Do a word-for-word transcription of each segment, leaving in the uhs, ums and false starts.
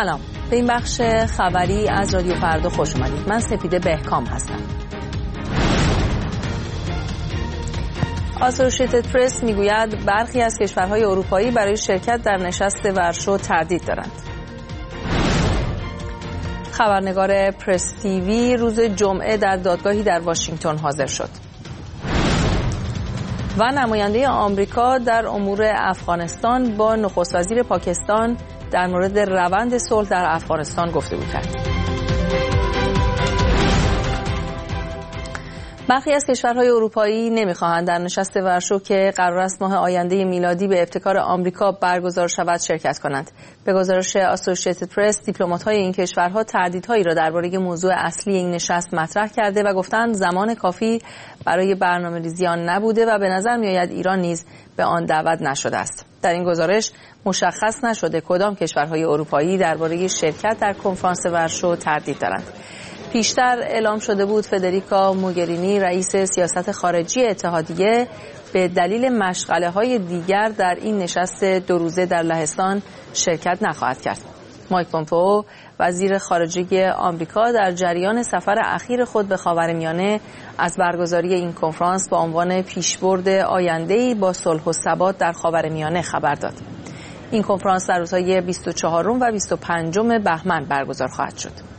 سلام، به این بخش خبری از رادیو فردا خوش اومدید. من سپیده بهکام هستم. آسوشیتد پرس میگوید برخی از کشورهای اروپایی برای شرکت در نشست ورشو تردید دارند. خبرنگار پرس تیوی روز جمعه در دادگاهی در واشنگتن حاضر شد. و نماینده آمریکا در امور افغانستان با نخست وزیر پاکستان در مورد روند صلح در افغانستان گفتگو کرد. برخی از کشورهای اروپایی نمی‌خواهند در نشست ورشو که قرار است ماه آینده میلادی به ابتکار آمریکا برگزار شود شرکت کنند. به گزارش آسوشیتد پرس، دیپلمات‌های این کشورها تردیدهایی را درباره موضوع اصلی این نشست مطرح کرده و گفتند زمان کافی برای برنامه‌ریزی آن نبوده و به نظر می‌آید ایران نیز به آن دعوت نشده است. در این گزارش مشخص نشده کدام کشورهای اروپایی درباره شرکت در کنفرانس ورشو تردید دارند. پیشتر اعلام شده بود فدریکا موگرینی رئیس سیاست خارجی اتحادیه به دلیل مشغله‌های دیگر در این نشست دو روزه در لهستان شرکت نخواهد کرد. مایک پومپئو وزیر خارجه آمریکا در جریان سفر اخیر خود به خاورمیانه از برگزاری این کنفرانس با عنوان پیشبرد آینده‌ای با صلح و ثبات در خاورمیانه خبر داد. این کنفرانس در روزهای بیست و چهارم و بیست و پنجم بهمن برگزار خواهد شد.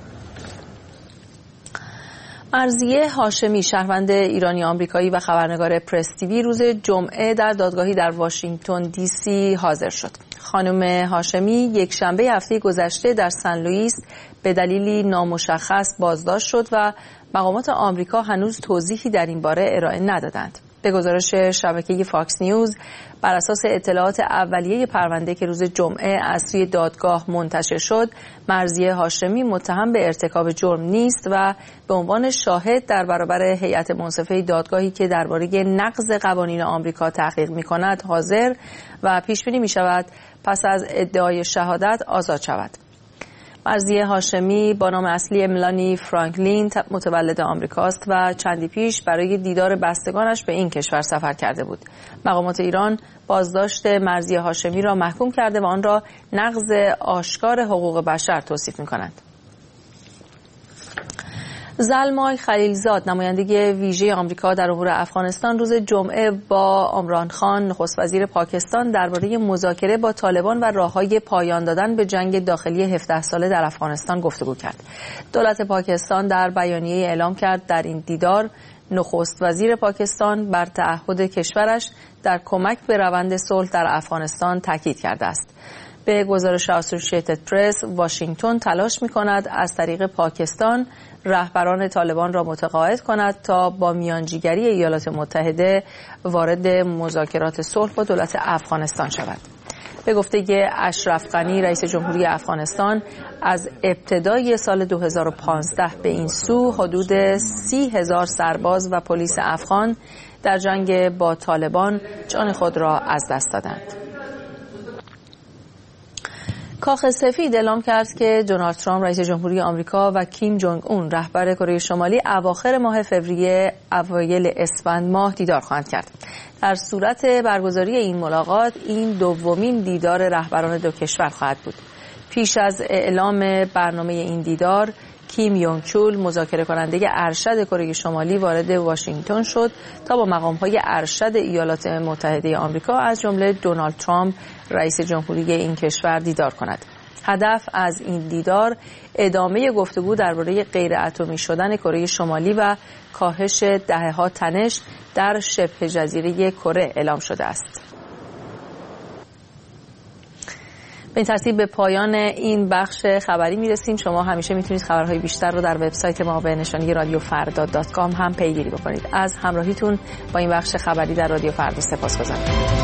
مرضیه هاشمی، شهروند ایرانی آمریکایی و خبرنگار پرس تیوی روز جمعه در دادگاهی در واشنگتن دی سی حاضر شد. خانم هاشمی یک شنبه هفته گذشته در سن لوئیس به دلیلی نامشخص بازداشت شد و مقامات آمریکا هنوز توضیحی در این باره ارائه ندادند. به گزارش شبکه فاکس نیوز، بر اساس اطلاعات اولیه پرونده که روز جمعه از سوی دادگاه منتشر شد، مرضیه هاشمی متهم به ارتکاب جرم نیست و به عنوان شاهد در برابر هیئت منصفه دادگاهی که درباره نقض قوانین آمریکا تحقیق می‌کند حاضر و پیش بینی می‌شود پس از ادعای شهادت آزاد شود. مرضیه هاشمی با نام اصلی ملانی فرانکلین متولد آمریکاست و چندی پیش برای دیدار بستگانش به این کشور سفر کرده بود. مقامات ایران بازداشت مرضیه هاشمی را محکوم کرده و آن را نقض آشکار حقوق بشر توصیف می‌کنند. زلمای خلیلزاد، نماینده ویژه آمریکا در امور افغانستان، روز جمعه با عمران خان، نخست وزیر پاکستان، درباره مذاکره با طالبان و راه‌های پایان دادن به جنگ داخلی هفده ساله در افغانستان گفتگو کرد. دولت پاکستان در بیانیه اعلام کرد در این دیدار نخست وزیر پاکستان بر تعهد کشورش در کمک به روند صلح در افغانستان تاکید کرده است. به گزارش آسوشیتد پرس، واشنگتن تلاش می‌کند از طریق پاکستان رهبران طالبان را متقاعد کند تا با میانجیگری ایالات متحده وارد مذاکرات صلح با دولت افغانستان شود. به گفته اشرف غنی، رئیس جمهوری افغانستان، از ابتدای سال دو هزار و پانزده به این سو حدود سی هزار سرباز و پلیس افغان در جنگ با طالبان جان خود را از دست دادند. کاخ سفید اعلام کرد که دونالد ترامپ رئیس جمهوری آمریکا و کیم جونگ اون رهبر کره شمالی اواخر ماه فوریه اوایل اسفند ماه دیدار خواهند کرد. در صورت برگزاری این ملاقات این دومین دیدار رهبران دو کشور خواهد بود. پیش از اعلام برنامه این دیدار، کیم یونگ چول، مذاکره کننده ارشد کره شمالی، وارد واشنگتن شد تا با مقام‌های ارشد ایالات متحده آمریکا از جمله دونالد ترامپ رئیس جمهوری این کشور دیدار کند. هدف از این دیدار ادامه گفتگو درباره غیر اتمی شدن کره شمالی و کاهش دهه‌ها تنش در شبه جزیره کره اعلام شده است. به این ترتیب به پایان این بخش خبری میرسیم. شما همیشه میتونید خبرهای بیشتر رو در وبسایت ما به نشانی رادیو فردا دات کام هم پیگیری بکنید. از همراهیتون با این بخش خبری در رادیو فردا سپاسگزارم.